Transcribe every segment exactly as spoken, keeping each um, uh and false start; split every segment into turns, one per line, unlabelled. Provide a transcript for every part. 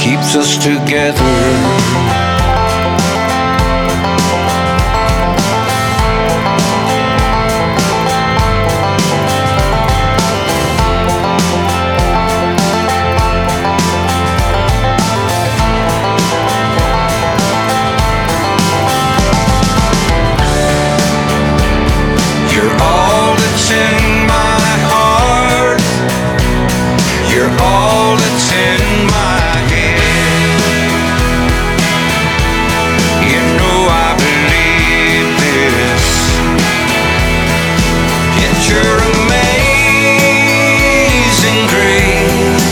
keeps us together. You're all that's in my heart. You're all that's in my head. You know I believe this. It's your amazing grace.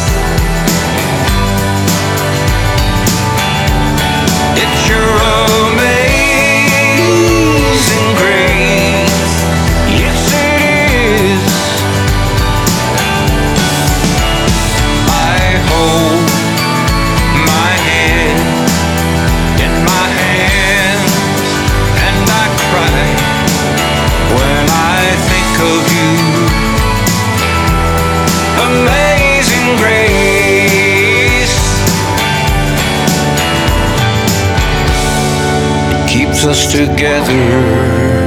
It's your amazing grace. Yes, it is. I hold my head in my hands and I cry when I think of you. Amazing grace, it keeps us together.